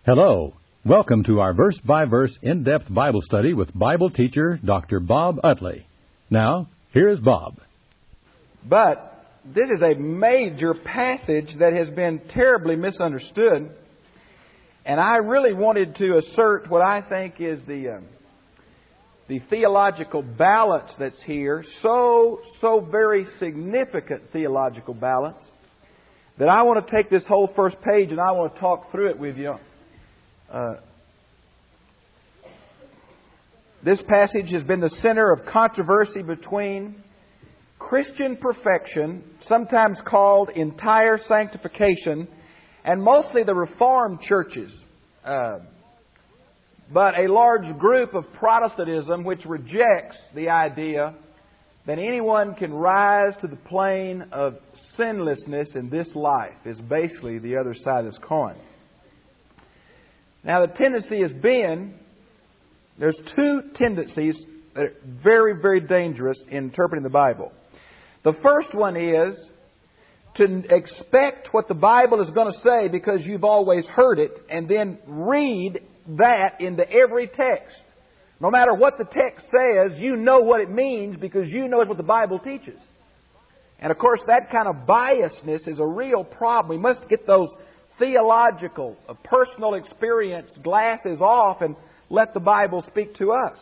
Hello. Welcome to our verse-by-verse in-depth Bible study with Bible teacher Dr. Bob Utley. Now, here's Bob. But this is a major passage that has been terribly misunderstood. And I really wanted to assert what I think is the theological balance that's here. So very significant theological balance that I want to take this whole first page and I want to talk through it with you. This passage has been the center of controversy between Christian perfection, sometimes called entire sanctification, and mostly the Reformed churches. But a large group of Protestantism which rejects the idea that anyone can rise to the plane of sinlessness in this life is basically the other side of this coin. Now the tendency has been, there's two tendencies that are very, very dangerous in interpreting the Bible. The first one is to expect what the Bible is going to say because you've always heard it and then read that into every text. No matter what the text says, you know what it means because you know what the Bible teaches. And of course that kind of biasness is a real problem. We must get those theological, personal experience glasses off and let the Bible speak to us.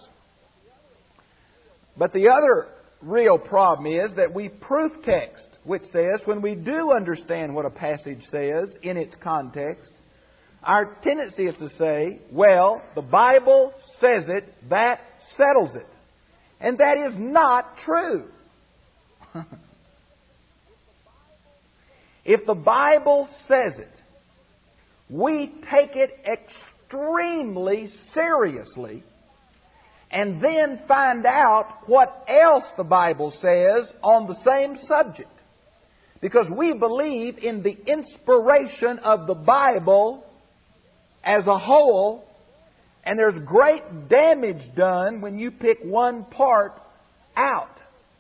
But the other real problem is that we proof text, which says when we do understand what a passage says in its context, our tendency is to say, well, the Bible says it, that settles it. And that is not true. If the Bible says it, we take it extremely seriously and then find out what else the Bible says on the same subject. Because we believe in the inspiration of the Bible as a whole, and there's great damage done when you pick one part out.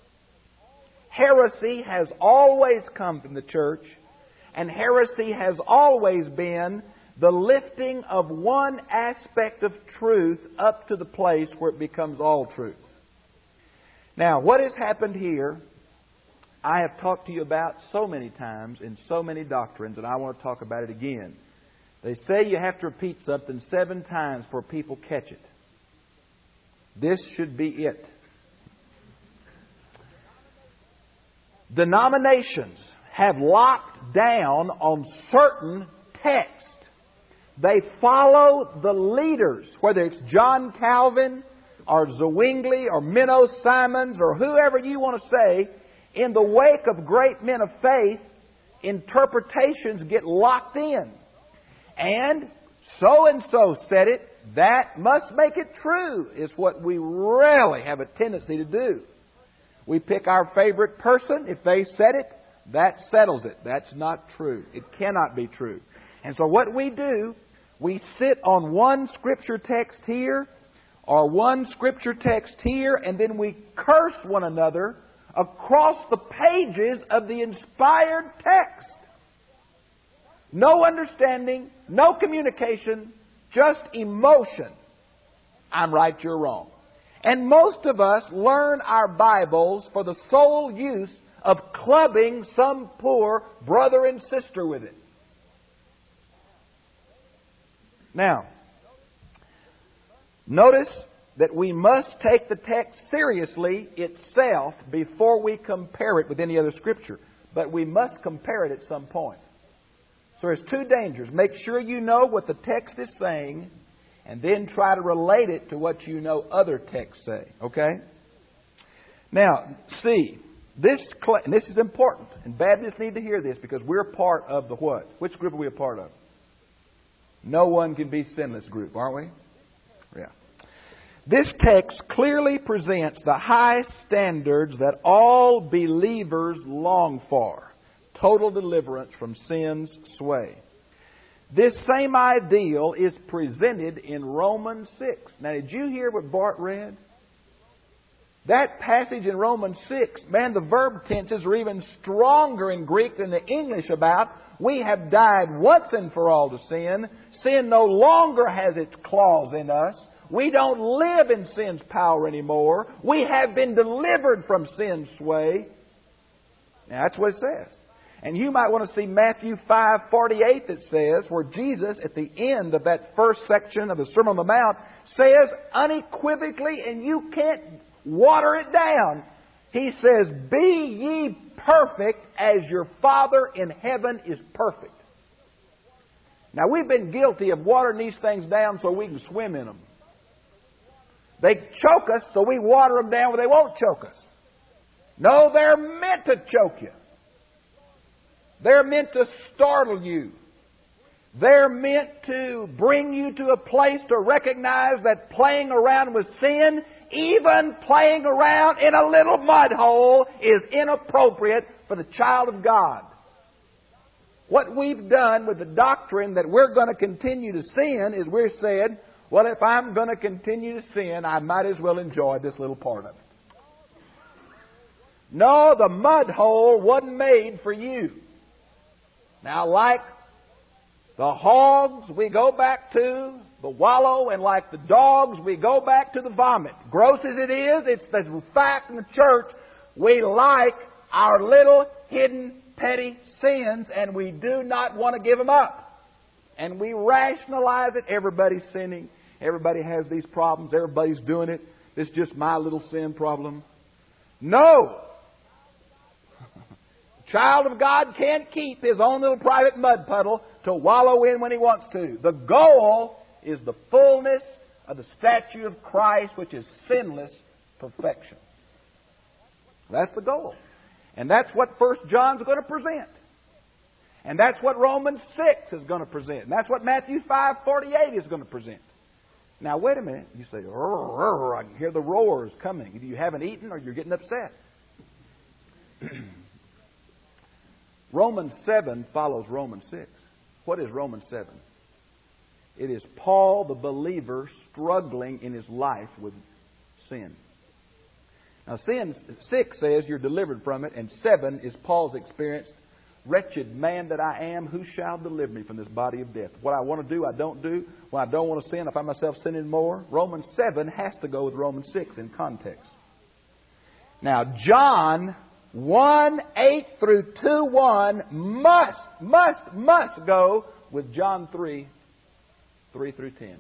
Heresy has always come from the church, and heresy has always been the lifting of one aspect of truth up to the place where it becomes all truth. Now, what has happened here, I have talked to you about so many times in so many doctrines, and I want to talk about it again. They say you have to repeat something 7 times before people catch it. This should be it. Denominations have locked down on certain texts. They follow the leaders, whether it's John Calvin or Zwingli or Menno Simons or whoever you want to say. In the wake of great men of faith, interpretations get locked in. And so said it, that must make it true, is what we really have a tendency to do. We pick our favorite person. If they said it, that settles it. That's not true. It cannot be true. And so what we do, we sit on one Scripture text here or one Scripture text here, and then we curse one another across the pages of the inspired text. No understanding, no communication, just emotion. I'm right, you're wrong. And most of us learn our Bibles for the sole use of clubbing some poor brother and sister with it. Now, notice that we must take the text seriously itself before we compare it with any other Scripture. But we must compare it at some point. So there's 2 dangers. Make sure you know what the text is saying, and then try to relate it to what you know other texts say. Okay? Now, see, this is important, and Baptists need to hear this because we're part of the what? Which group are we a part of? No one can be sinless group, aren't we? Yeah. This text clearly presents the high standards that all believers long for. Total deliverance from sin's sway. This same ideal is presented in Romans 6. Now, did you hear what Bart read? That passage in Romans 6, man, the verb tenses are even stronger in Greek than the English about. We have died once and for all to sin. Sin no longer has its claws in us. We don't live in sin's power anymore. We have been delivered from sin's sway. Now, that's what it says. And you might want to see Matthew 5:48 that says, where Jesus, at the end of that first section of the Sermon on the Mount, says unequivocally, and you can't water it down. He says, "Be ye perfect as your Father in heaven is perfect." Now, we've been guilty of watering these things down so we can swim in them. They choke us, so we water them down where they won't choke us. No, they're meant to choke you. They're meant to startle you. They're meant to bring you to a place to recognize that playing around with sin, even playing around in a little mud hole, is inappropriate for the child of God. What we've done with the doctrine that we're going to continue to sin is we're said, well, if I'm going to continue to sin, I might as well enjoy this little part of it. No, the mud hole wasn't made for you. Now, like the hogs, we go back to the wallow, and like the dogs, we go back to the vomit. Gross as it is, it's the fact in the church, we like our little hidden petty sins, and we do not want to give them up. And we rationalize it. Everybody's sinning. Everybody has these problems. Everybody's doing it. It's just my little sin problem. No! Child of God can't keep his own little private mud puddle to wallow in when he wants to. The goal is the fullness of the statue of Christ, which is sinless perfection. That's the goal. And that's what 1 John's going to present. And that's what Romans 6 is going to present. And that's what Matthew 5:48 is going to present. Now, wait a minute. You say, I can hear the roars coming. Either you haven't eaten or you're getting upset. Romans 7 follows Romans 6. What is Romans 7? It is Paul, the believer, struggling in his life with sin. Now, 6 says you're delivered from it, and 7 is Paul's experience. Wretched man that I am, who shall deliver me from this body of death? What I want to do, I don't do. When I don't want to sin, I find myself sinning more. Romans 7 has to go with Romans 6 in context. Now, John 1:8 through 2:1 must go with John 3:3 through 10.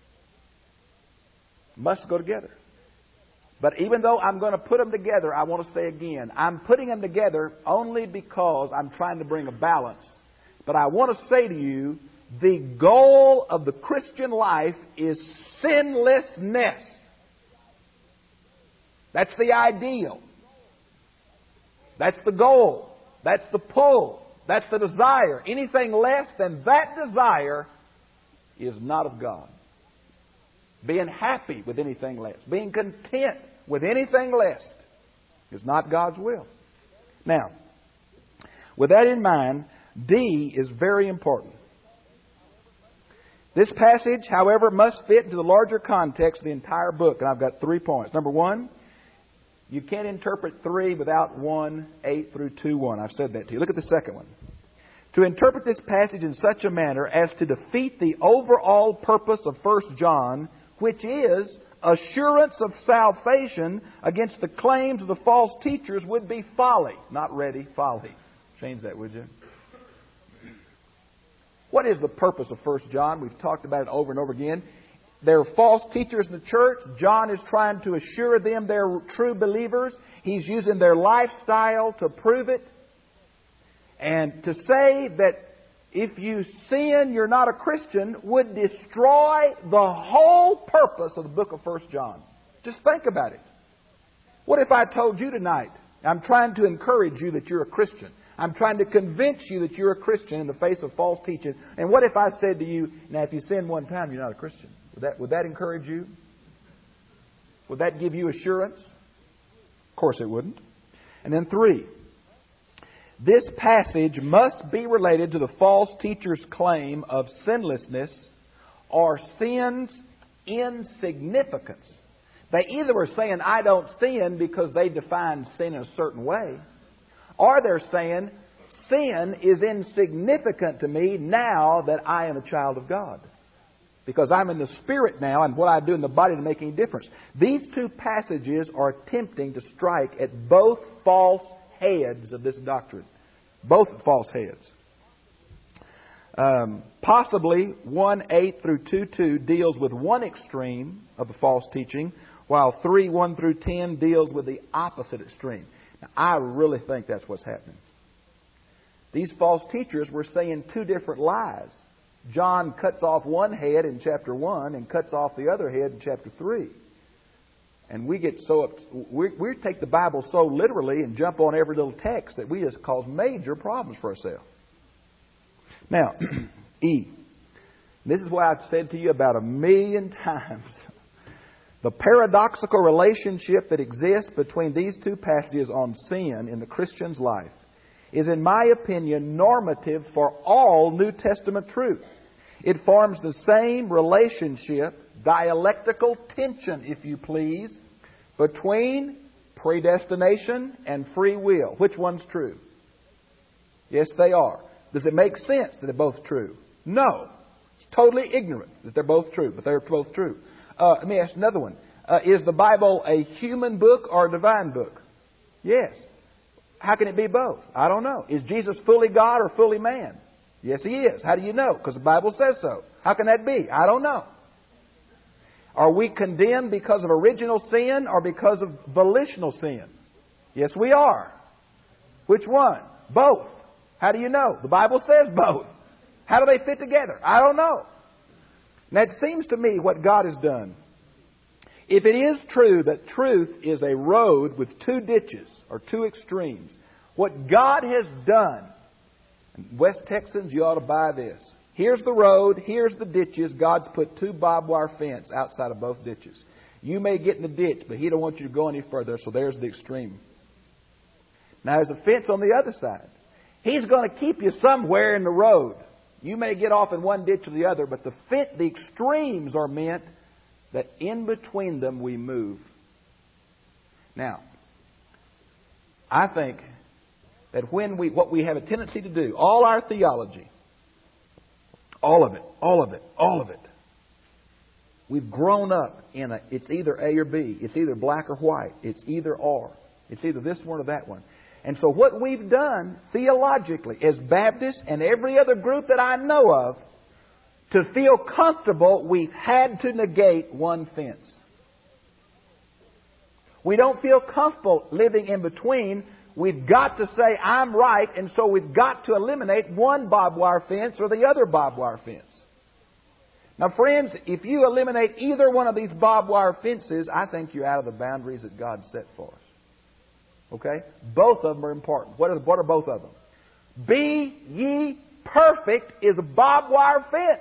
Must go together. But even though I'm going to put them together, I want to say again, I'm putting them together only because I'm trying to bring a balance. But I want to say to you, the goal of the Christian life is sinlessness. That's the ideal. That's the goal. That's the pull. That's the desire. Anything less than that desire is not of God. Being happy with anything less, being content with anything less, is not God's will. Now, with that in mind, D is very important. This passage, however, must fit into the larger context of the entire book, and I've got 3 points. Number one, you can't interpret 3 without 1:8 through 2:1. I've said that to you. Look at the second one. To interpret this passage in such a manner as to defeat the overall purpose of 1 John, which is assurance of salvation against the claims of the false teachers, would be folly. Not ready, folly. Change that, would you? What is the purpose of 1 John? We've talked about it over and over again. There are false teachers in the church. John is trying to assure them they're true believers. He's using their lifestyle to prove it. And to say that if you sin, you're not a Christian, would destroy the whole purpose of the book of 1 John. Just think about it. What if I told you tonight, I'm trying to encourage you that you're a Christian. I'm trying to convince you that you're a Christian in the face of false teaching. And what if I said to you, now if you sin one time, you're not a Christian? Would that encourage you? Would that give you assurance? Of course it wouldn't. And then 3. This passage must be related to the false teacher's claim of sinlessness or sin's insignificance. They either were saying, I don't sin because they define sin in a certain way, or they're saying, sin is insignificant to me now that I am a child of God. Because I'm in the Spirit now, and what I do in the body doesn't make any difference. These two passages are attempting to strike at both false heads of this doctrine. Both false heads. Possibly 1:8 through 2:2 deals with one extreme of the false teaching, while 3:1 through 10 deals with the opposite extreme. Now, I really think that's what's happening. These false teachers were saying two different lies. John cuts off one head in chapter 1 and cuts off the other head in chapter 3. And we get we take the Bible so literally and jump on every little text that we just cause major problems for ourselves. Now, E. This is what I've said to you about 1,000,000 times. The paradoxical relationship that exists between these two passages on sin in the Christian's life is, in my opinion, normative for all New Testament truth. It forms the same relationship, dialectical tension, if you please, between predestination and free will. Which one's true? Yes, they are. Does it make sense that they're both true? No. It's totally ignorant that they're both true, but they're both true. Let me ask another one. Is the Bible a human book or a divine book? Yes. How can it be both? I don't know. Is Jesus fully God or fully man? Yes, He is. How do you know? Because the Bible says so. How can that be? I don't know. Are we condemned because of original sin or because of volitional sin? Yes, we are. Which one? Both. How do you know? The Bible says both. How do they fit together? I don't know. Now, it seems to me what God has done. If it is true that truth is a road with two ditches or two extremes, what God has done, and West Texans, you ought to buy this. Here's the road, here's the ditches. God's put two barbed wire fence outside of both ditches. You may get in the ditch, but He don't want you to go any further, so there's the extreme. Now, there's a fence on the other side. He's going to keep you somewhere in the road. You may get off in one ditch or the other, but the extremes are meant that in between them we move. Now, I think that what we have a tendency to do, all our theology, all of it, we've grown up in it's either A or B, it's either black or white, it's either or, it's either this one or that one. And so what we've done theologically as Baptists and every other group that I know of, to feel comfortable, we've had to negate one fence. We don't feel comfortable living in between. We've got to say, I'm right, and so we've got to eliminate one barbed wire fence or the other barbed wire fence. Now, friends, if you eliminate either one of these barbed wire fences, I think you're out of the boundaries that God set for us. Okay? Both of them are important. What are both of them? Be ye perfect is a barbed wire fence.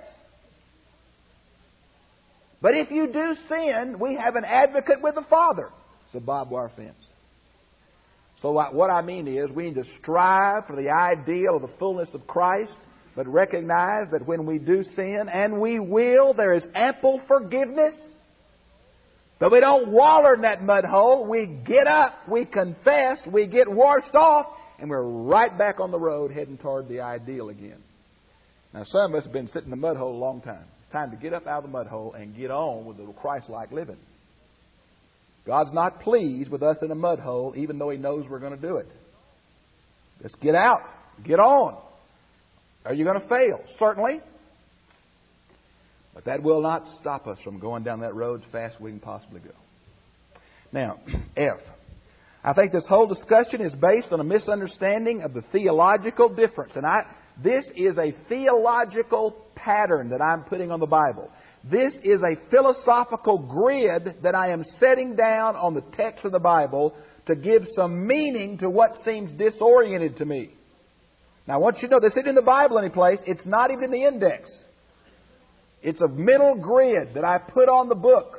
But if you do sin, we have an advocate with the Father. It's a barbed wire fence. So what I mean is we need to strive for the ideal of the fullness of Christ, but recognize that when we do sin, and we will, there is ample forgiveness. But we don't waller in that mud hole. We get up, we confess, we get washed off, and we're right back on the road heading toward the ideal again. Now, some of us have been sitting in the mud hole a long time. It's time to get up out of the mud hole and get on with the Christ-like living. God's not pleased with us in a mud hole, even though He knows we're going to do it. Let's get out. Get on. Are you going to fail? Certainly. But that will not stop us from going down that road as fast as we can possibly go. Now, F. I think this whole discussion is based on a misunderstanding of the theological difference. And this is a theological pattern that I'm putting on the Bible. This is a philosophical grid that I am setting down on the text of the Bible to give some meaning to what seems disoriented to me. Now, I want you to know this isn't in the Bible anyplace. It's not even in the index. It's a mental grid that I put on the book.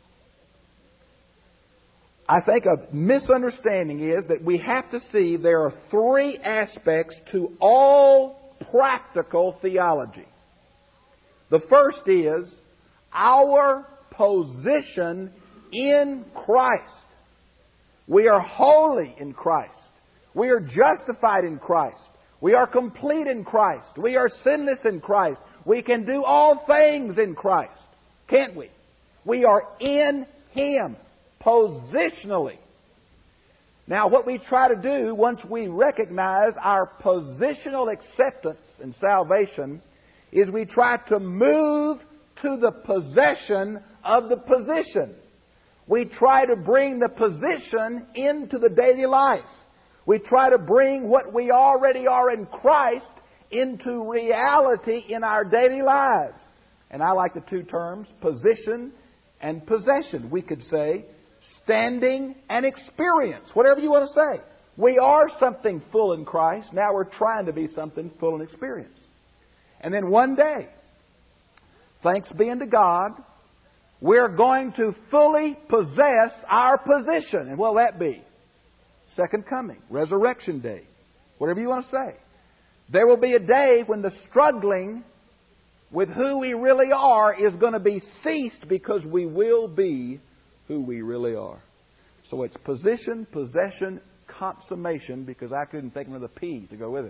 I think a misunderstanding is that we have to see there are three aspects to all practical theology. The first is our position in Christ. We are holy in Christ. We are justified in Christ. We are complete in Christ. We are sinless in Christ. We can do all things in Christ. Can't we? We are in Him positionally. Now, what we try to do once we recognize our positional acceptance in salvation is we try to move to the possession of the position. We try to bring the position into the daily life. We try to bring what we already are in Christ into reality in our daily lives. And I like the two terms, position and possession. We could say standing and experience, whatever you want to say. We are something full in Christ. Now we're trying to be something full in experience. And then one day, thanks be unto God, we're going to fully possess our position. And what will that be? Second coming, resurrection day, whatever you want to say. There will be a day when the struggling with who we really are is going to be ceased because we will be who we really are. So it's position, possession, consummation, because I couldn't think of another P to go with it.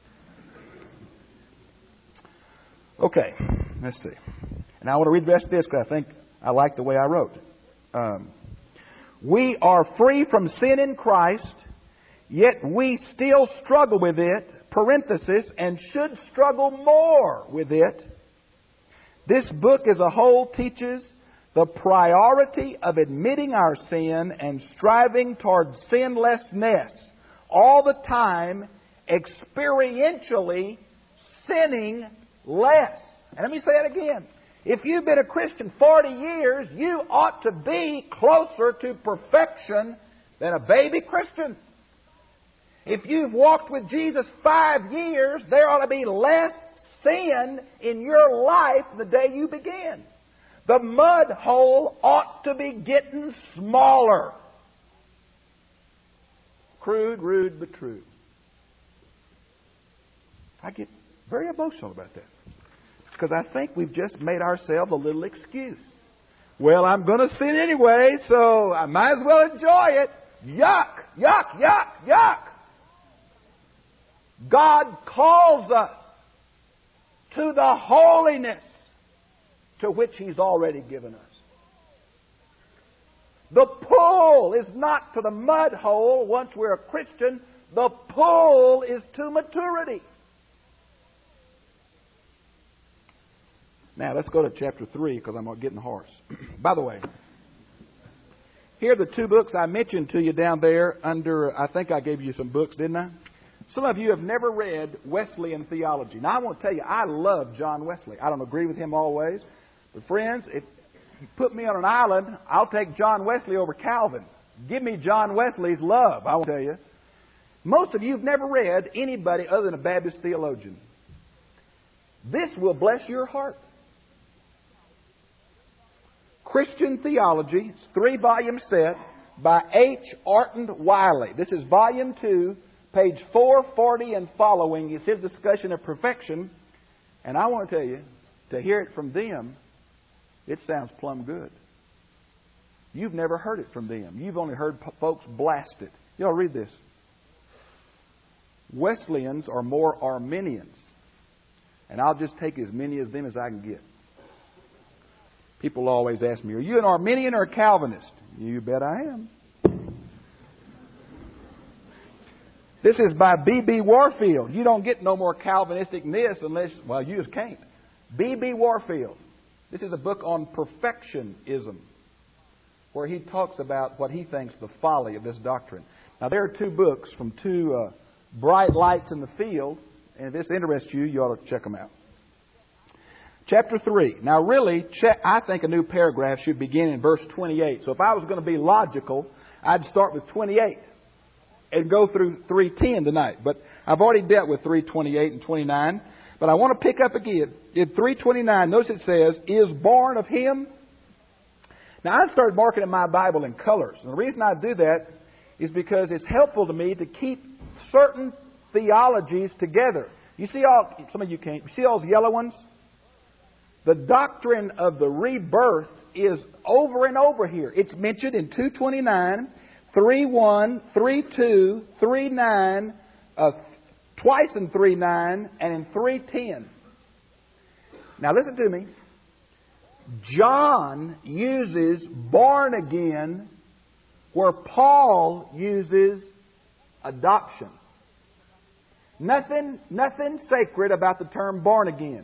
Okay, let's see. And I want to read the rest of this because I think I like the way I wrote. We are free from sin in Christ, yet we still struggle with it, parenthesis, and should struggle more with it. This book as a whole teaches the priority of admitting our sin and striving toward sinlessness, all the time experientially sinning less. And let me say it again. If you've been a Christian 40 years, you ought to be closer to perfection than a baby Christian. If you've walked with Jesus 5 years, there ought to be less sin in your life the day you begin. The mud hole ought to be getting smaller. Crude, rude, but true. I get very emotional about that. Because I think we've just made ourselves a little excuse. Well, I'm going to sin anyway, so I might as well enjoy it. Yuck, yuck, yuck, yuck. God calls us to the holiness to which He's already given us. The pull is not to the mud hole once we're a Christian. The pull is to maturity. Now, let's go to chapter 3 because I'm getting hoarse. By the way, here are the two books I mentioned to you down there under, I think I gave you some books, didn't I? Some of you have never read Wesleyan theology. Now, I want to tell you, I love John Wesley. I don't agree with him always. But friends, if you put me on an island, I'll take John Wesley over Calvin. Give me John Wesley's love, I will tell you. Most of you have never read anybody other than a Baptist theologian. This will bless your heart. Christian Theology, 3-volume set by H. Arton Wiley. This is volume 2, page 440 and following. It's his discussion of perfection. And I want to tell you, to hear it from them, it sounds plumb good. You've never heard it from them. You've only heard folks blast it. Y'all read this. Wesleyans are more Arminians. And I'll just take as many of them as I can get. People always ask me, are you an Arminian or a Calvinist? You bet I am. This is by B.B. Warfield. You don't get no more Calvinistic than this unless, well, you just can't. B.B. Warfield. This is a book on perfectionism, where he talks about what he thinks the folly of this doctrine. Now, there are two books from two bright lights in the field, and if this interests you, you ought to check them out. Chapter 3. Now, really, I think a new paragraph should begin in verse 28. So if I was going to be logical, I'd start with 28 and go through 3:10 tonight. But I've already dealt with 3:28 and 29. But I want to pick up again. In 3:29, notice it says, is born of Him. Now, I started marking in my Bible in colors. And the reason I do that is because it's helpful to me to keep certain theologies together. You see all, some of you can't, you see all those yellow ones? The doctrine of the rebirth is over and over here. It's mentioned in 2:29, 3:1, 3:2, 3:9, twice in 3:9, and in 3:10. Now listen to me. John uses born again where Paul uses adoption. Nothing sacred about the term born again.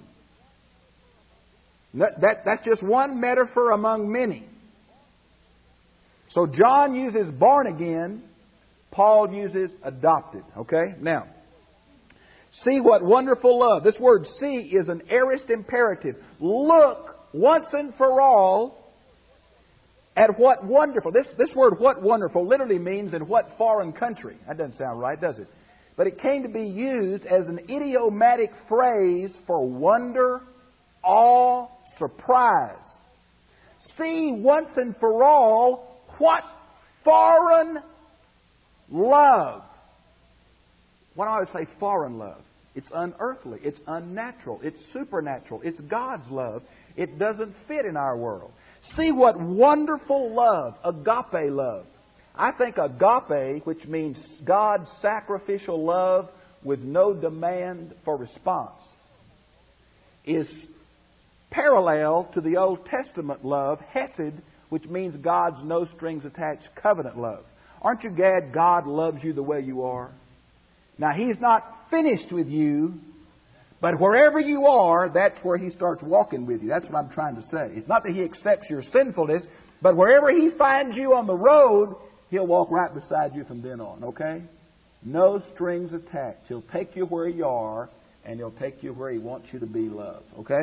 That's just one metaphor among many. So John uses born again, Paul uses adopted. Okay? Now, see what wonderful love. This word see is an aorist imperative. Look once and for all at what wonderful. This word what wonderful literally means in what foreign country. That doesn't sound right, does it? But it came to be used as an idiomatic phrase for wonder, awe, surprise. See once and for all what foreign love. Why do I always say foreign love? It's unearthly. It's unnatural. It's supernatural. It's God's love. It doesn't fit in our world. See what wonderful love, agape love. I think agape, which means God's sacrificial love with no demand for response, is parallel to the Old Testament love, hesed, which means God's no strings attached covenant love. Aren't you glad God loves you the way you are? Now, He's not finished with you, but wherever you are, that's where He starts walking with you. That's what I'm trying to say. It's not that He accepts your sinfulness, but wherever He finds you on the road, He'll walk right beside you from then on, okay? No strings attached. He'll take you where you are, and He'll take you where He wants you to be loved, okay?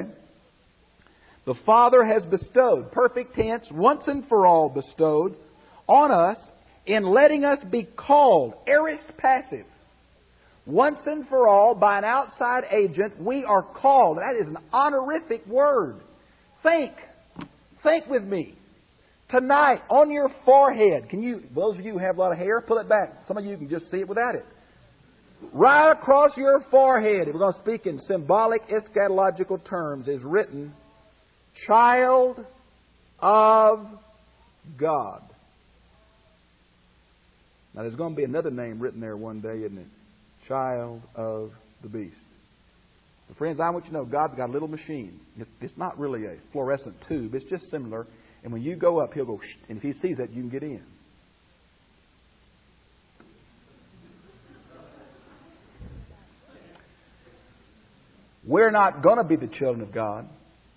The Father has bestowed, perfect tense, once and for all bestowed, on us in letting us be called, aorist passive. Once and for all, by an outside agent, we are called. That is an honorific word. Think with me. Tonight, on your forehead, those of you who have a lot of hair, pull it back. Some of you can just see it without it. Right across your forehead, if we're going to speak in symbolic, eschatological terms, is written, Child of God. Now, there's going to be another name written there one day, isn't it? Child of the Beast. But friends, I want you to know God's got a little machine. It's not really a fluorescent tube. It's just similar. And when you go up, He'll go, shh, and if He sees that, you can get in. We're not going to be the children of God.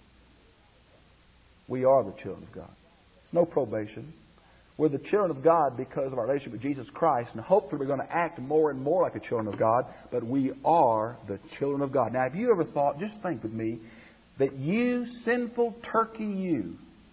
We are the children of God. It's no probation. We're the children of God because of our relationship with Jesus Christ, and hopefully we're going to act more and more like the children of God, but we are the children of God. Now, have you ever thought, just think with me, that you, sinful turkey you,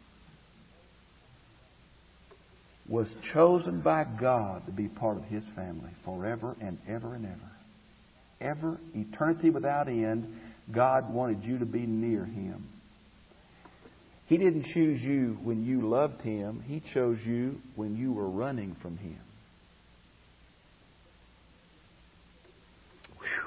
was chosen by God to be part of His family forever and ever and ever. Ever, eternity without end, God wanted you to be near Him. He didn't choose you when you loved Him. He chose you when you were running from Him. Whew.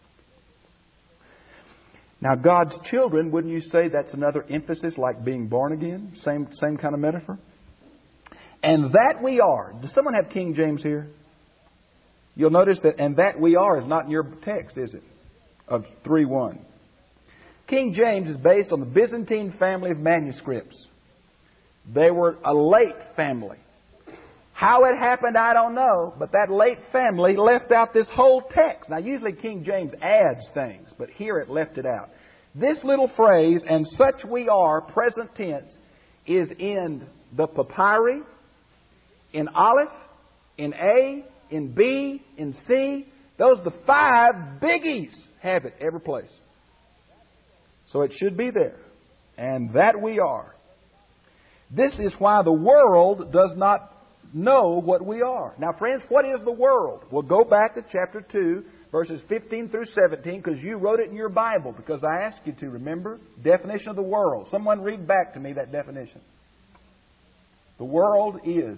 Now, God's children, wouldn't you say that's another emphasis like being born again? Same kind of metaphor? And that we are. Does someone have King James here? You'll notice that, and that we are is not in your text, is it? Of 3:1. King James is based on the Byzantine family of manuscripts. They were a late family. How it happened, I don't know, but that late family left out this whole text. Now, usually King James adds things, but here it left it out. This little phrase, and such we are, present tense, is in the papyri, in Aleph, in A, in B, in C. Those are the 5 biggies. Have it every place. So it should be there. And that we are. This is why the world does not know what we are. Now, friends, what is the world? Well, go back to chapter 2, verses 15 through 17, because you wrote it in your Bible, because I asked you to, remember? Definition of the world. Someone read back to me that definition. The world is...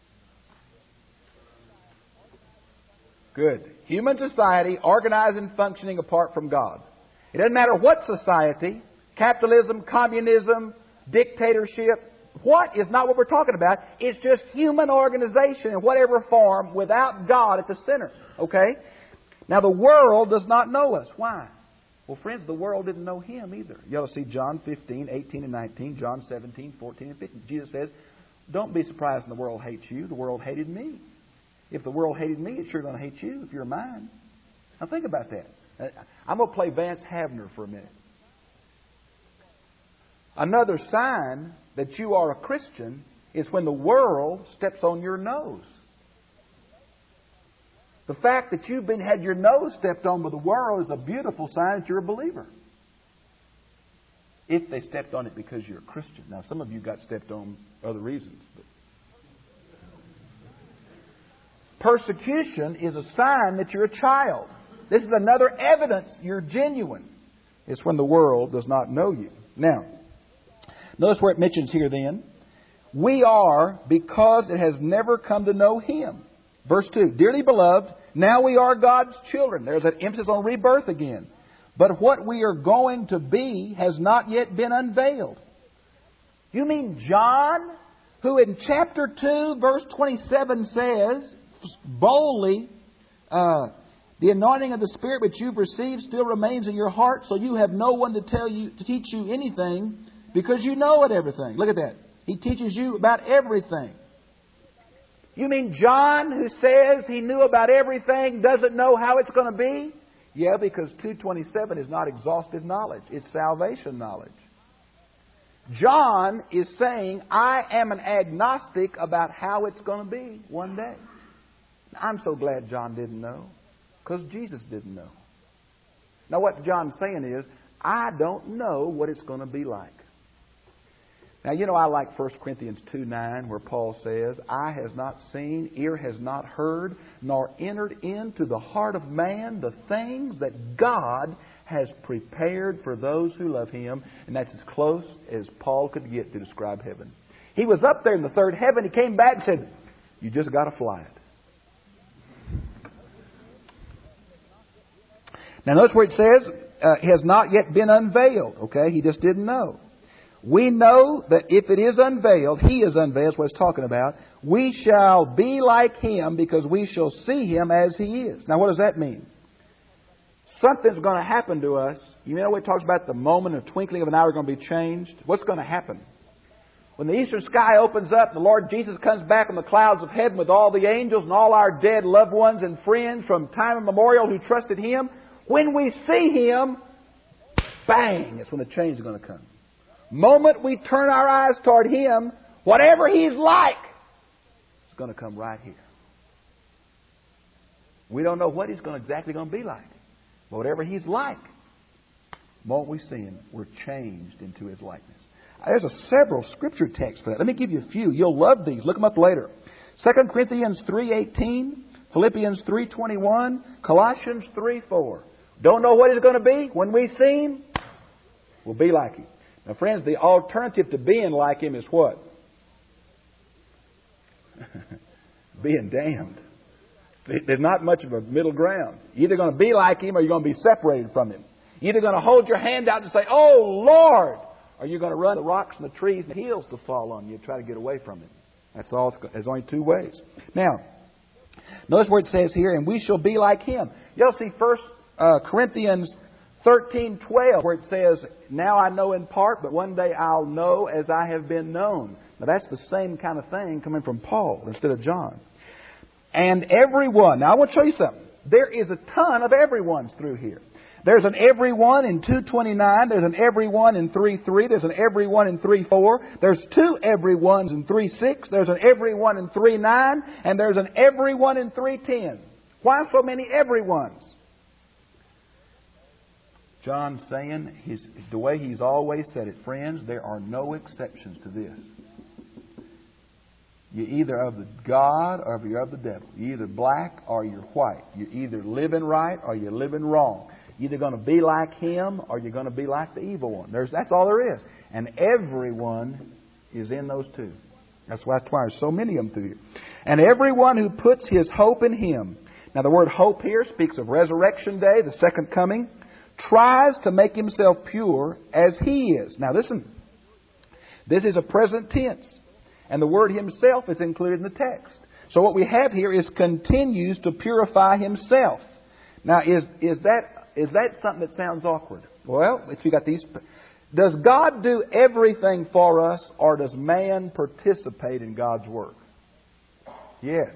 Good. Human society organized and functioning apart from God. It doesn't matter what society, capitalism, communism, dictatorship. What is not what we're talking about. It's just human organization in whatever form without God at the center. Okay? Now the world does not know us. Why? Well, friends, the world didn't know Him either. You ought to see John 15, 18 and 19, John 17, 14 and 15. Jesus says, don't be surprised when the world hates you. The world hated me. If the world hated me, it's sure going to hate you if you're mine. Now think about that. I'm going to play Vance Havner for a minute. Another sign that you are a Christian is when the world steps on your nose. The fact that you've had your nose stepped on by the world is a beautiful sign that you're a believer. If they stepped on it because you're a Christian. Now, some of you got stepped on for other reasons. But persecution is a sign that you're a child. This is another evidence you're genuine. It's when the world does not know you. Now, notice where it mentions here then. We are because it has never come to know Him. Verse 2. Dearly beloved, now we are God's children. There's that emphasis on rebirth again. But what we are going to be has not yet been unveiled. You mean John, who in chapter 2, verse 27 says, boldly, the anointing of the Spirit which you've received still remains in your heart, so you have no one to teach you anything, because you know it everything. Look at that. He teaches you about everything. You mean John, who says he knew about everything, doesn't know how it's going to be? Yeah, because 2:27 is not exhaustive knowledge. It's salvation knowledge. John is saying, I am an agnostic about how it's going to be one day. I'm so glad John didn't know, because Jesus didn't know. Now what John's saying is, I don't know what it's going to be like. Now, you know, I like 1 Corinthians 2:9, where Paul says, eye has not seen, ear has not heard, nor entered into the heart of man the things that God has prepared for those who love Him. And that's as close as Paul could get to describe heaven. He was up there in the third heaven. He came back and said, you just got to fly it. Now, notice where it says, has not yet been unveiled. Okay, he just didn't know. We know that if it is unveiled, He is unveiled, that's what it's talking about. We shall be like Him because we shall see Him as He is. Now, what does that mean? Something's going to happen to us. You know what it talks about, the moment of twinkling of an hour going to be changed? What's going to happen? When the eastern sky opens up and the Lord Jesus comes back on the clouds of heaven with all the angels and all our dead loved ones and friends from time immemorial who trusted Him, when we see Him, bang, that's when the change is going to come. Moment we turn our eyes toward Him, whatever He's like, it's going to come right here. We don't know what He's exactly going to be like. But whatever He's like, the moment we see Him, we're changed into His likeness. There's several scripture texts for that. Let me give you a few. You'll love these. Look them up later. 2 Corinthians 3:18, Philippians 3:21, Colossians 3:4. Don't know what He's going to be? When we see Him, we'll be like Him. Now, friends, the alternative to being like Him is what? Being damned. There's not much of a middle ground. You're either going to be like Him or you're going to be separated from Him. You're either going to hold your hand out and say, oh, Lord, or you're going to run the rocks and the trees and the hills to fall on you and try to get away from Him. That's all. There's only two ways. Now, notice where it says here, and we shall be like Him. You'll see 1 Corinthians 13:12, where it says, now I know in part, but one day I'll know as I have been known. Now that's the same kind of thing coming from Paul instead of John. And everyone. Now I want to show you something. There is a ton of everyones through here. There's an everyone in 2:29. There's an everyone in 3:3. There's an everyone in 3:4. There's two everyones in 3:6. There's an everyone in 3:9. And there's an everyone in 3:10. Why so many everyones? John's saying, the way he's always said it, friends, there are no exceptions to this. You're either of the God or you're of the devil. You're either black or you're white. You're either living right or you're living wrong. You're either going to be like Him or you're going to be like the evil one. That's all there is. And everyone is in those two. That's why there's so many of them through here. And everyone who puts his hope in Him. Now the word hope here speaks of resurrection day, the second coming. tries to make himself pure as He is. Now listen, this is a present tense, and the word Himself is included in the text. So what we have here is continues to purify Himself. Now is that something that sounds awkward? Well, if you got these, does God do everything for us, or does man participate in God's work? Yes.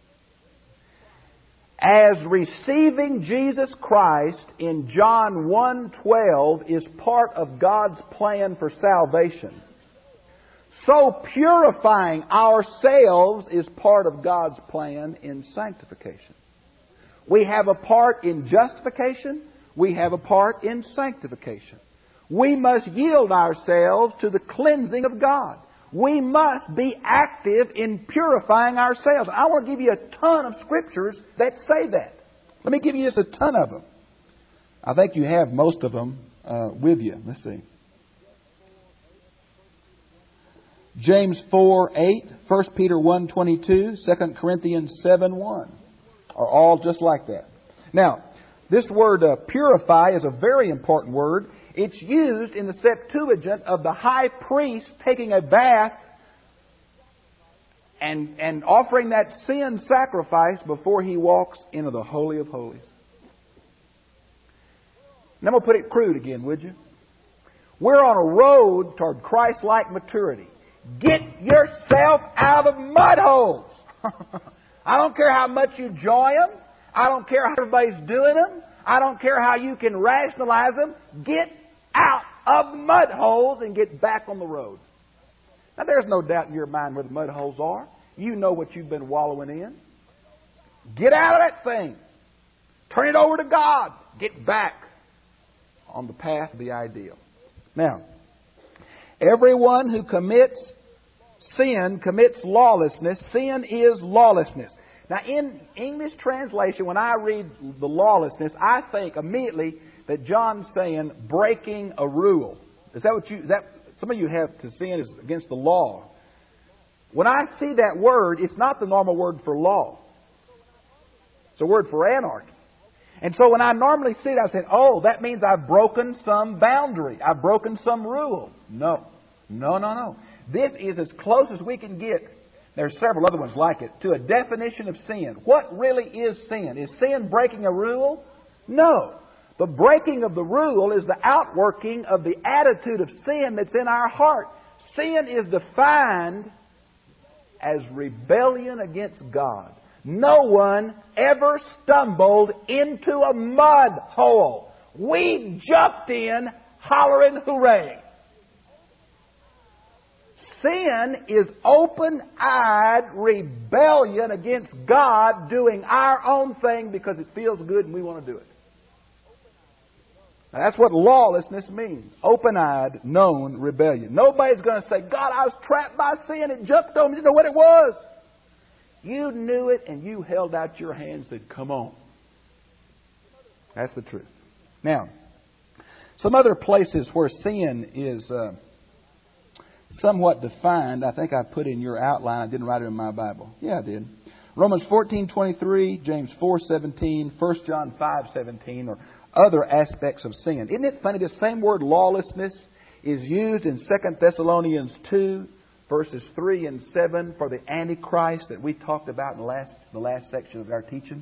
As receiving Jesus Christ in John 1:12 is part of God's plan for salvation, so purifying ourselves is part of God's plan in sanctification. We have a part in justification. We have a part in sanctification. We must yield ourselves to the cleansing of God. We must be active in purifying ourselves. I want to give you a ton of scriptures that say that. Let me give you just a ton of them. I think you have most of them with you. Let's see. James 4:8, 1 Peter 1:22, 2 Corinthians 7:1 are all just like that. Now, this word purify is a very important word. It's used in the Septuagint of the high priest taking a bath and offering that sin sacrifice before he walks into the Holy of Holies. Now I'm going to put it crude again, would you? We're on a road toward Christ-like maturity. Get yourself out of mud holes. I don't care how much you enjoy them. I don't care how everybody's doing them. I don't care how you can rationalize them. Get out of mud holes and get back on the road. Now, there's no doubt in your mind where the mud holes are. You know what you've been wallowing in. Get out of that thing. Turn it over to God. Get back on the path of the ideal. Now, everyone who commits sin commits lawlessness. Sin is lawlessness. Now, in English translation, when I read the lawlessness, I think immediately that John's saying breaking a rule. Is that some of you have to sin is against the law? When I see that word, it's not the normal word for law. It's a word for anarchy. And so when I normally see it, I say, oh, that means I've broken some boundary. I've broken some rule. No. This is as close as we can get. There's several other ones like it, to a definition of sin. What really is sin? Is sin breaking a rule? No. The breaking of the rule is the outworking of the attitude of sin that's in our heart. Sin is defined as rebellion against God. No one ever stumbled into a mud hole. We jumped in hollering hooray. Sin is open-eyed rebellion against God, doing our own thing because it feels good and we want to do it. Now, that's what lawlessness means. Open-eyed, known rebellion. Nobody's going to say, God, I was trapped by sin. It jumped on me. You know what it was? You knew it and you held out your hands and said, come on. That's the truth. Now, some other places where sin is somewhat defined, I think I put in your outline. I didn't write it in my Bible. Yeah, I did. Romans 14:23, James 4:17, 1 John 5:17, or other aspects of sin. Isn't it funny? The same word lawlessness is used in 2 Thessalonians 2, verses 3 and 7 for the Antichrist that we talked about in the last section of our teaching.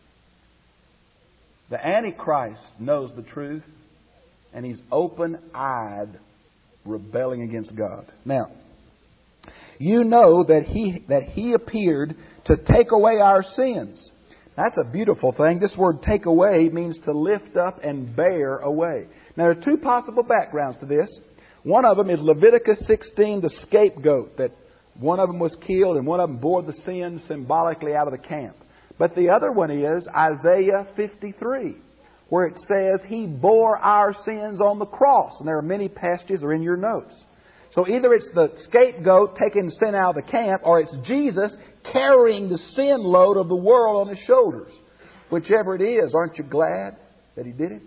The Antichrist knows the truth, and he's open-eyed, rebelling against God. Now, you know that he appeared to take away our sins. That's a beautiful thing. This word take away means to lift up and bear away. Now, there are two possible backgrounds to this. One of them is Leviticus 16, the scapegoat, that one of them was killed and one of them bore the sin symbolically out of the camp. But the other one is Isaiah 53, where it says He bore our sins on the cross. And there are many passages that are in your notes. So either it's the scapegoat taking sin out of the camp, or it's Jesus carrying the sin load of the world on His shoulders. Whichever it is, aren't you glad that He did it?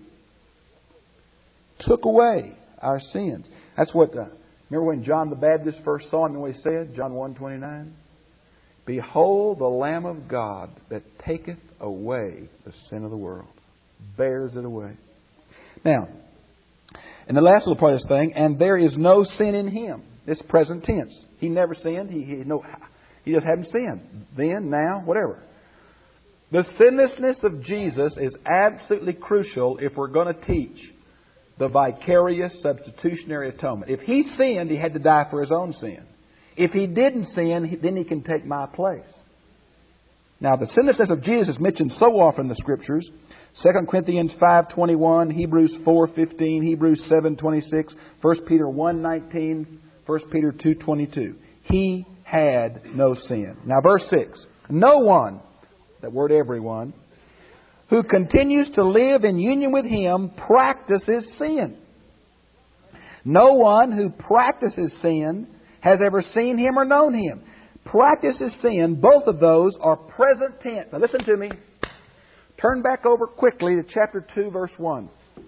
Took away our sins. That's what, remember when John the Baptist first saw Him and what he said? John 1:29. Behold the Lamb of God that taketh away the sin of the world. Bears it away. Now, and the last little part of this thing, and there is no sin in Him. It's present tense. He never sinned. He just hadn't sinned. Then, now, whatever. The sinlessness of Jesus is absolutely crucial if we're going to teach the vicarious substitutionary atonement. If He sinned, He had to die for His own sin. If He didn't sin, then He can take my place. Now, the sinlessness of Jesus is mentioned so often in the Scriptures. 2 Corinthians 5:21, Hebrews 4:15, Hebrews 7:26, 1 Peter 1:19, 1 Peter 2:22. He had no sin. Now, verse 6. No one, that word everyone, who continues to live in union with Him practices sin. No one who practices sin has ever seen Him or known Him. Practices sin, both of those are present tense. Now listen to me. Turn back over quickly to chapter 2, verse 1.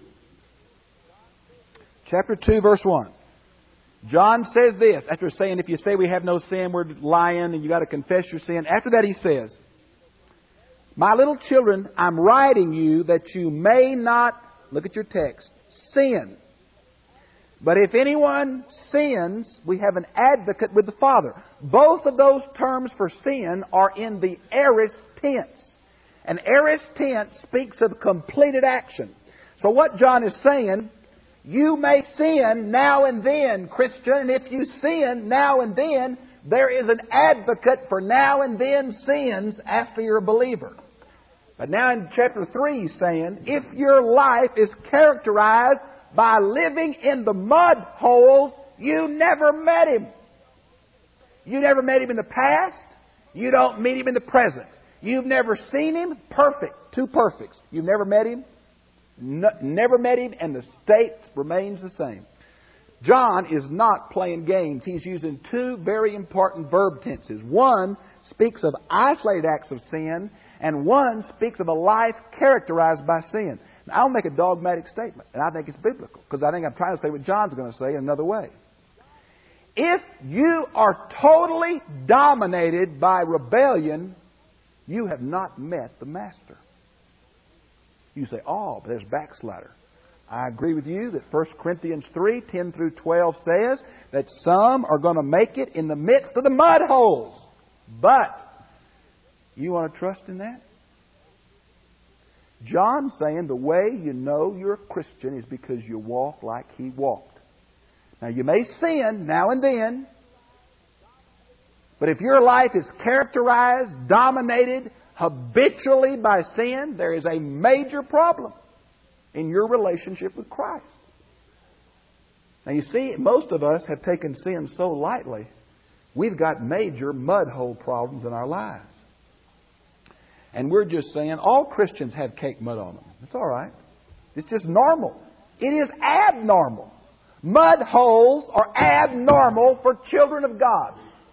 Chapter 2, verse 1. John says this, after saying, if you say we have no sin, we're lying and you got to confess your sin. After that he says, my little children, I'm writing you that you may not, look at your text, sin. But if anyone sins, we have an advocate with the Father. Both of those terms for sin are in the aorist tense. An aorist tense speaks of completed action. So what John is saying, you may sin now and then, Christian, and if you sin now and then, there is an advocate for now and then sins after you're a believer. But now in chapter 3 he's saying, if your life is characterized by living in the mud holes, you never met Him. You never met Him in the past. You don't meet Him in the present. You've never seen Him. Perfect. Two perfects. You've never met Him. Never met Him, and the state remains the same. John is not playing games. He's using two very important verb tenses. One speaks of isolated acts of sin, and one speaks of a life characterized by sin. Now, I'll make a dogmatic statement, and I think it's biblical, because I think I'm trying to say what John's going to say in another way. If you are totally dominated by rebellion, you have not met the Master. You say, oh, but there's backslider. I agree with you that 1 Corinthians 3, 10 through 12 says that some are going to make it in the midst of the mud holes. But you want to trust in that? John's saying the way you know you're a Christian is because you walk like He walked. Now, you may sin now and then, but if your life is characterized, dominated habitually by sin, there is a major problem in your relationship with Christ. Now, you see, most of us have taken sin so lightly, we've got major mud hole problems in our lives. And we're just saying, all Christians have cake mud on them. It's all right. It's just normal. It is abnormal. Mud holes are abnormal for children of God.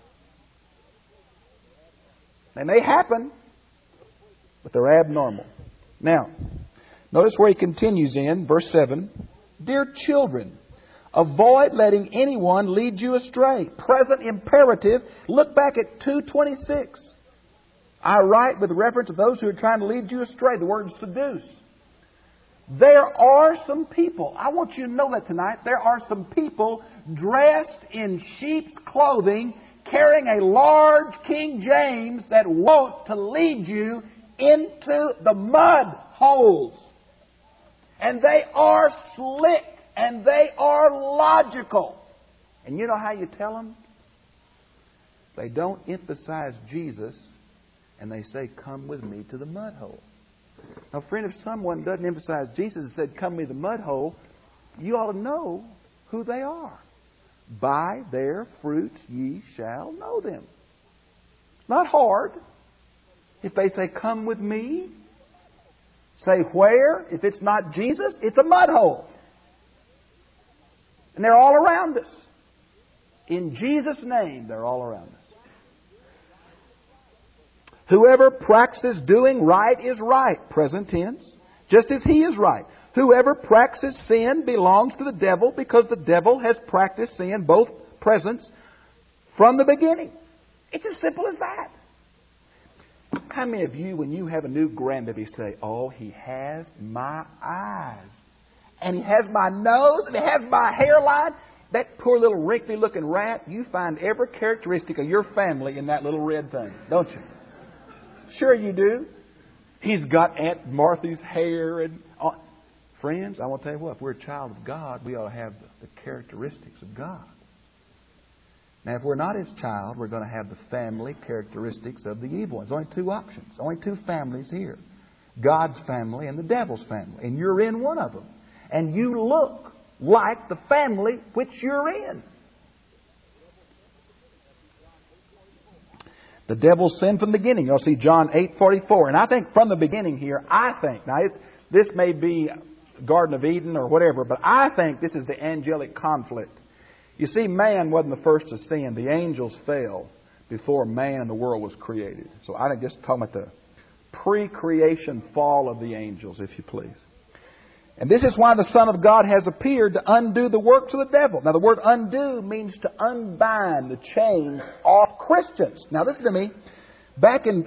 They may happen, but they're abnormal. Now, notice where he continues in, verse 7. Dear children, avoid letting anyone lead you astray. Present imperative. Look back at 2:26. I write with reference to those who are trying to lead you astray. The word seduce. There are some people, I want you to know that tonight, there are some people dressed in sheep's clothing, carrying a large King James that want to lead you into the mud holes. And they are slick and they are logical. And you know how you tell them? They don't emphasize Jesus and they say, come with me to the mud hole. Now, friend, if someone doesn't emphasize Jesus and said, come with me to the mud hole, you ought to know who they are. By their fruits ye shall know them. It's not hard. If they say, come with me, say where? If it's not Jesus, it's a mud hole. And they're all around us. In Jesus' name, they're all around us. Whoever practices doing right is right, present tense, just as he is right. Whoever practices sin belongs to the devil because the devil has practiced sin, both presents, from the beginning. It's as simple as that. How many of you, when you have a new grandbaby, say, oh, he has my eyes? and he has my nose, and he has my hairline. That poor little wrinkly-looking rat, you find every characteristic of your family in that little red thing, don't you? Sure you do. He's got Aunt Martha's hair. And friends, I want to tell you what, if we're a child of God, we ought to have the characteristics of God. Now, if we're not His child, we're going to have the family characteristics of the evil one. There's only two options, only two families here. God's family and the devil's family. And you're in one of them. And you look like the family which you're in. The devil sinned from the beginning. You'll see John 8:44. And I think from the beginning here, now this may be Garden of Eden or whatever, but I think this is the angelic conflict. You see, man wasn't the first to sin. The angels fell before man and the world was created. So I think just talking about the pre-creation fall of the angels, if you please. And this is why the Son of God has appeared, to undo the works of the devil. Now, the word undo means to unbind the chains off Christians. Now, listen to me. Back in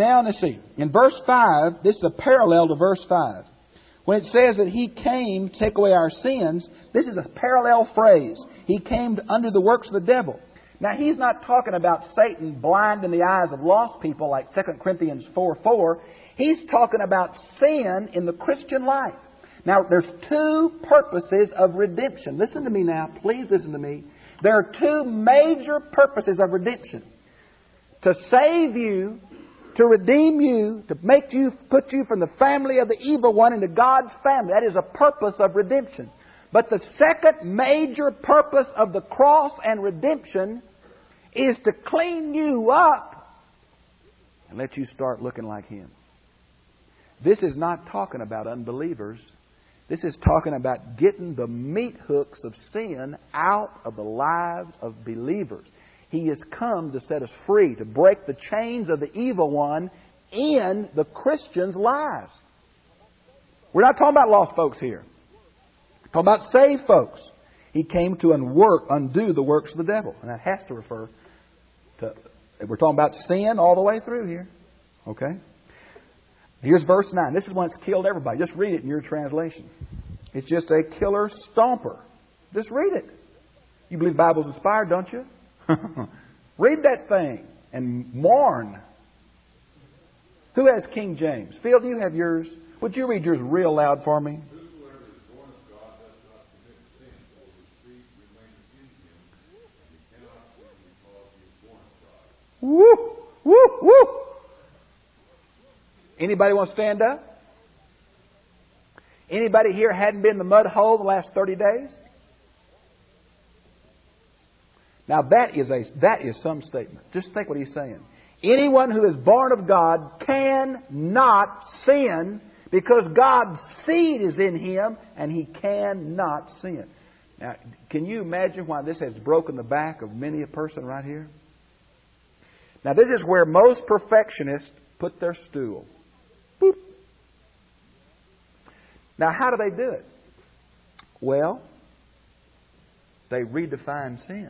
verse 5, this is a parallel to verse 5. When it says that He came to take away our sins, this is a parallel phrase. He came to undo the works of the devil. Now, He's not talking about Satan blinding the eyes of lost people like 2 Corinthians 4:4. He's talking about sin in the Christian life. Now, there's two purposes of redemption. Listen to me now. Please listen to me. There are two major purposes of redemption. To save you, to redeem you, to put you from the family of the evil one into God's family. That is a purpose of redemption. But the second major purpose of the cross and redemption is to clean you up and let you start looking like Him. This is not talking about unbelievers. This is talking about getting the meat hooks of sin out of the lives of believers. He has come to set us free, to break the chains of the evil one in the Christians' lives. We're not talking about lost folks here. We're talking about saved folks. He came to undo the works of the devil. And that has to refer to, we're talking about sin all the way through here. Okay? Here's verse 9. This is one that's killed everybody. Just read it in your translation. It's just a killer stomper. Just read it. You believe the Bible's inspired, don't you? Read that thing and mourn. Who has King James? Phil, do you have yours? Would you read yours real loud for me? Woo! Woo! Woo! Anybody want to stand up? Anybody here hadn't been in the mud hole the last 30 days? Now that is some statement. Just think what he's saying. Anyone who is born of God cannot sin because God's seed is in him and he cannot sin. Now, can you imagine why this has broken the back of many a person right here? Now, this is where most perfectionists put their stool. Boop. Now, how do they do it? Well, they redefine sin.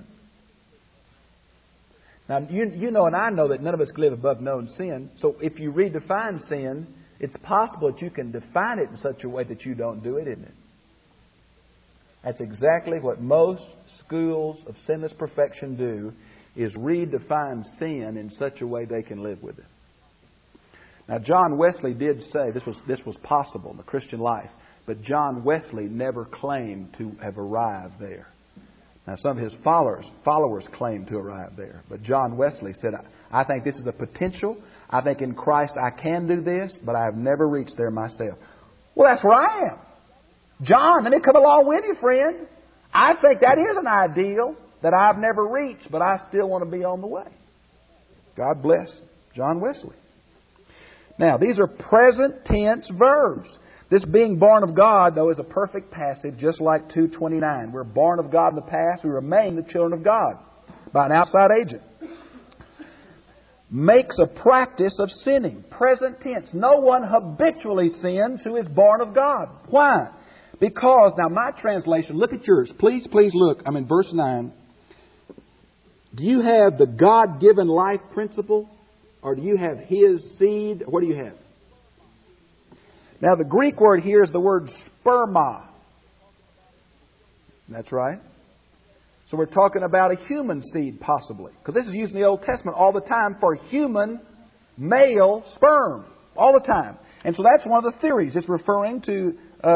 Now, you know and I know that none of us can live above known sin. So if you redefine sin, it's possible that you can define it in such a way that you don't do it, isn't it? That's exactly what most schools of sinless perfection do, is redefine sin in such a way they can live with it. Now, John Wesley did say this was possible in the Christian life, but John Wesley never claimed to have arrived there. Now, some of his followers claimed to arrive there, but John Wesley said, I think this is a potential. I think in Christ I can do this, but I have never reached there myself. Well, that's where I am. John, let me come along with you, friend. I think that is an ideal that I've never reached, but I still want to be on the way. God bless John Wesley. Now, these are present tense verbs. This being born of God, though, is a perfect passage, just like 2:29. We're born of God in the past. We remain the children of God by an outside agent. Makes a practice of sinning. Present tense. No one habitually sins who is born of God. Why? Because, now my translation, look at yours. Please look. I'm in verse 9. Do you have the God-given life principle? Or do you have His seed? What do you have? Now the Greek word here is the word sperma. That's right. So we're talking about a human seed, possibly. Because this is used in the Old Testament all the time for human male sperm. All the time. And so that's one of the theories. It's referring to...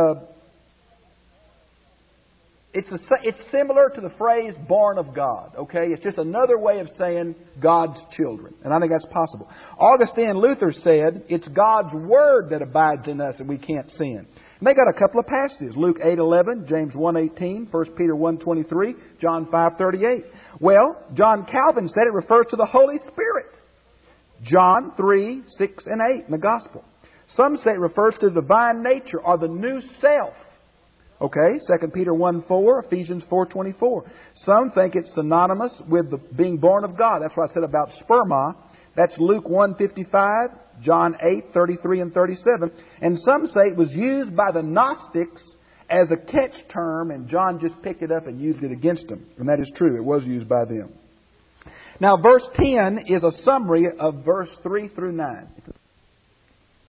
It's similar to the phrase born of God. Okay? It's just another way of saying God's children. And I think that's possible. Augustine and Luther said it's God's Word that abides in us and we can't sin. And they got a couple of passages. Luke 8:11, James 1:18, 1 Peter 1:23, John 5:38. Well, John Calvin said it refers to the Holy Spirit. John 3:6 and 8 in the Gospel. Some say it refers to the divine nature or the new self. Okay, 2 Peter 1:4, Ephesians 4:24. Some think it's synonymous with being born of God. That's what I said about sperma. That's Luke 1:55, John 8:33 and 37. And some say it was used by the Gnostics as a catch term, and John just picked it up and used it against them. And that is true. It was used by them. Now, verse 10 is a summary of verse 3 through 9.